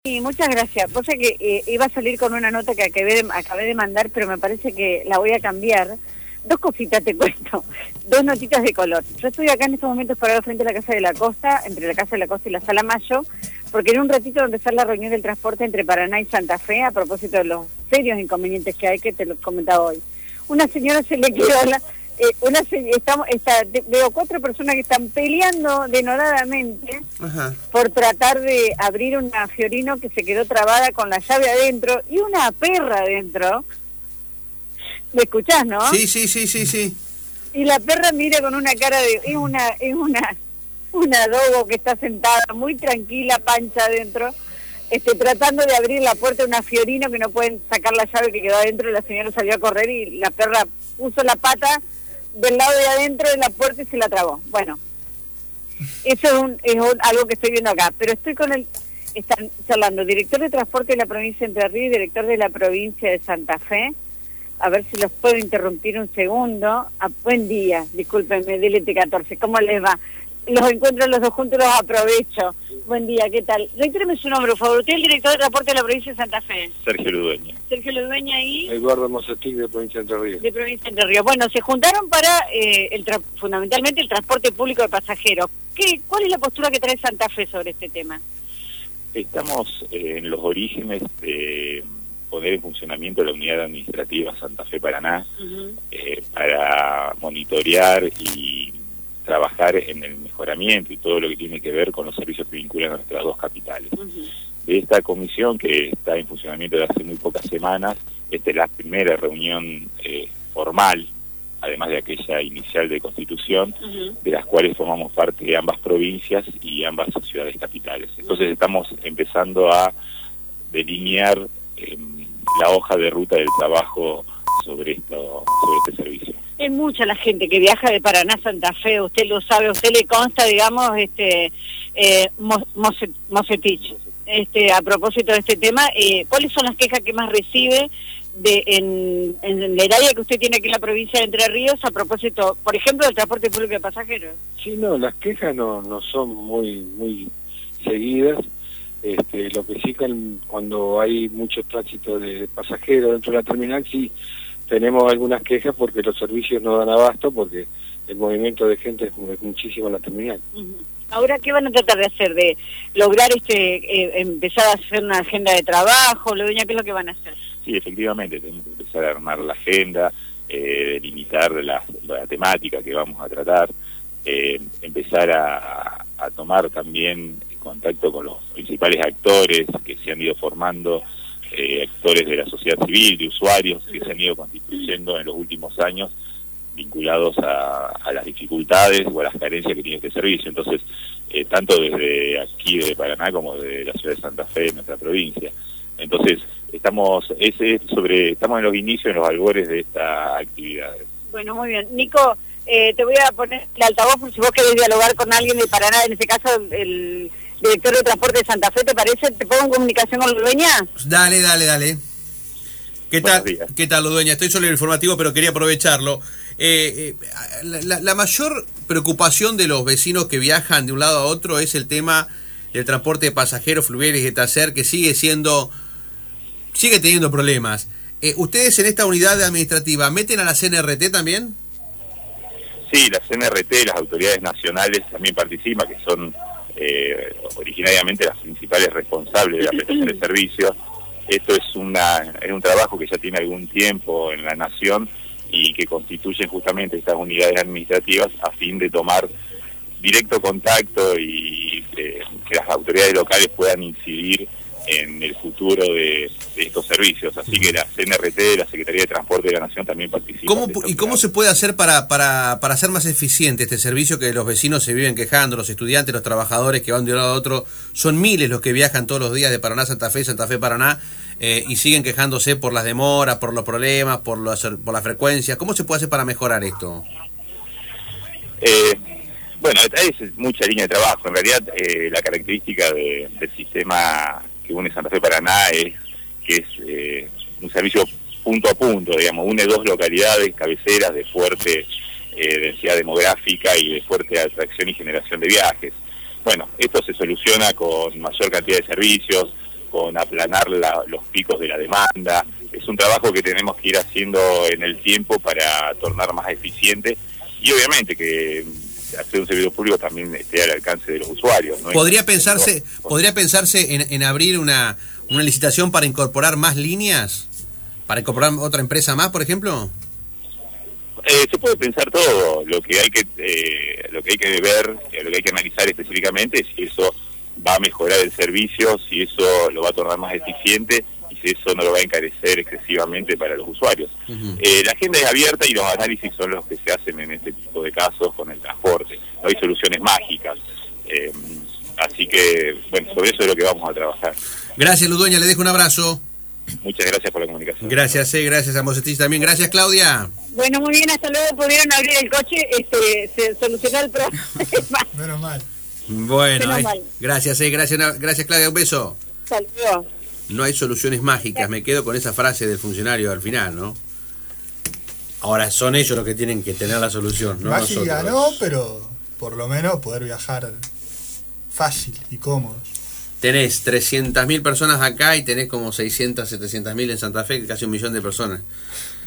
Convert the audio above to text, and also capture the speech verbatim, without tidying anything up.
Sí, muchas gracias. Vos sabés que eh, iba a salir con una nota que acabé de, acabé de mandar, pero me parece que la voy a cambiar. Dos cositas te cuento, dos notitas de color. Yo estoy acá en estos momentos parado frente a la Casa de la Costa, entre la Casa de la Costa y la Sala Mayo, porque en un ratito va a empezar la reunión del transporte entre Paraná y Santa Fe, a propósito de los serios inconvenientes que hay, que te lo comentaba hoy. Una señora se le quedó la... Eh, una estamos está, veo cuatro personas que están peleando denodadamente Ajá. por tratar de abrir una Fiorino que se quedó trabada con la llave adentro y una perra adentro. ¿Me escuchás, no? Sí, sí, sí, sí, sí. Y la perra mira con una cara de... Es una es una una dogo que está sentada muy tranquila, pancha adentro, este, tratando de abrir la puerta de una Fiorino que no pueden sacar la llave que quedó adentro. La señora salió a correr y la perra puso la pata del lado de adentro de la puerta y se la trabó. Bueno, eso es, un, es un, algo que estoy viendo acá, pero estoy con el, están charlando, director de transporte de la provincia de Entre Ríos y director de la provincia de Santa Fe. A ver si los puedo interrumpir un segundo. Ah, buen día, discúlpenme, D L T catorce, ¿cómo les va? Los encuentro los dos juntos, los aprovecho. Buen día, ¿qué tal? Reitéreme su nombre, por favor. Usted es el director de transporte de la provincia de Santa Fe. Sergio Ludueña. Sergio Ludueña y... Eduardo Mosetic, de provincia de Entre Ríos. De provincia de Entre Ríos. Bueno, se juntaron para eh, el tra fundamentalmente el transporte público de pasajeros. ¿Qué, ¿Cuál es la postura que trae Santa Fe sobre este tema? Estamos eh, en los orígenes de poner en funcionamiento la unidad administrativa Santa Fe Paraná uh-huh. eh, para monitorear y trabajar en el mejoramiento y todo lo que tiene que ver con los servicios que vinculan a nuestras dos capitales. Uh-huh. De esta comisión, que está en funcionamiento desde hace muy pocas semanas, esta es la primera reunión eh, formal, además de aquella inicial de constitución, uh-huh. de las cuales formamos parte de ambas provincias y ambas ciudades capitales. Entonces uh-huh. estamos empezando a delinear eh, la hoja de ruta del trabajo sobre esto, sobre este servicio. Es mucha la gente que viaja de Paraná a Santa Fe, usted lo sabe, a usted le consta, digamos, este eh, Mosetich, este, a propósito de este tema, eh, ¿cuáles son las quejas que más recibe de en, en el área que usted tiene aquí en la provincia de Entre Ríos, a propósito, por ejemplo, del transporte público de pasajeros? Sí, no, las quejas no no son muy muy seguidas. Este, lo que sí, cuando hay mucho tránsito de pasajeros dentro de la terminal, sí tenemos algunas quejas porque los servicios no dan abasto, porque el movimiento de gente es, es muchísimo en la terminal. Uh-huh. Ahora, ¿qué van a tratar de hacer? ¿De lograr este eh, empezar a hacer una agenda de trabajo? Ludueña, ¿qué es lo que van a hacer? Sí, efectivamente, tenemos que empezar a armar la agenda, eh, delimitar la, la temática que vamos a tratar, eh, empezar a, a tomar también contacto con los principales actores que se han ido formando, eh, actores de la sociedad civil, de usuarios que se han ido constituyendo en los últimos años, vinculados a, a las dificultades o a las carencias que tiene este servicio. Entonces, eh, tanto desde aquí, de Paraná, como de la ciudad de Santa Fe, en nuestra provincia. Entonces, estamos ese sobre estamos en los inicios, en los albores de esta actividad. Bueno, muy bien. Nico, eh, te voy a poner el altavoz por si vos querés dialogar con alguien de Paraná, en este caso el director de transporte de Santa Fe, ¿te parece? ¿Te pongo en comunicación con Ludueña? Dale, dale, dale. ¿Qué tal, ¿qué tal, Ludueña? Estoy solo en el informativo, pero quería aprovecharlo. Eh, eh, la, la mayor preocupación de los vecinos que viajan de un lado a otro es el tema del transporte de pasajeros fluviales y taser, que sigue siendo, sigue teniendo problemas. Eh, ¿Ustedes en esta unidad administrativa meten a la C N R T también? Sí, la C N R T, las autoridades nacionales también participan, que son eh, originariamente las principales responsables de la prestación de servicios. Esto es, una, es un trabajo que ya tiene algún tiempo en la nación y que constituyen justamente estas unidades administrativas a fin de tomar directo contacto y eh, que las autoridades locales puedan incidir en el futuro de, de estos servicios. Así que la C N R T, la Secretaría de Transporte de la Nación, también participa. ¿Cómo, ¿Y cómo se puede hacer para, para, para hacer más eficiente este servicio que los vecinos se viven quejando, los estudiantes, los trabajadores que van de un lado a otro? Son miles los que viajan todos los días de Paraná a Santa Fe, Santa Fe Paraná, eh, y siguen quejándose por las demoras, por los problemas, por, los, por la frecuencia. ¿Cómo se puede hacer para mejorar esto? Eh, bueno, es mucha línea de trabajo. En realidad, eh, la característica de, del sistema que une Santa Fe Paraná es que es eh, un servicio punto a punto, digamos, une dos localidades cabeceras de fuerte eh, densidad demográfica y de fuerte atracción y generación de viajes. Bueno, esto se soluciona con mayor cantidad de servicios, con aplanar la, los picos de la demanda. Es un trabajo que tenemos que ir haciendo en el tiempo para tornar más eficiente y obviamente que hacer un servicio público también esté al alcance de los usuarios, ¿no? ¿Podría pensarse, podría pensarse en, en abrir una, una licitación para incorporar más líneas? ¿Para incorporar otra empresa más, por ejemplo? Eh, se puede pensar todo. Lo que hay que eh, lo que hay que ver, eh, lo que hay que analizar específicamente es si eso va a mejorar el servicio, si eso lo va a tornar más eficiente y si eso no lo va a encarecer excesivamente para los usuarios. Uh-huh. Eh, la agenda es abierta y los análisis son los que se hacen en este tipo de casos con el transporte. No hay soluciones mágicas. Eh, así que, bueno, sobre eso es lo que vamos a trabajar. Gracias, Ludueña. Le dejo un abrazo. Muchas gracias por la comunicación. Gracias, eh, gracias a Mocetich también. Gracias, Claudia. Bueno, muy bien, hasta luego. Pudieron abrir el coche, este, se solucionó el problema. Menos mal. Bueno, Menos eh, mal. gracias, eh, gracias, gracias, Claudia. Un beso. Saludos. No hay soluciones mágicas. Me quedo con esa frase del funcionario al final, ¿no? Ahora son ellos los que tienen que tener la solución, no Mágica nosotros. no, pero por lo menos poder viajar fácil y cómodo. Tenés trescientas mil personas acá y tenés como seiscientas, setecientas mil en Santa Fe, casi un millón de personas.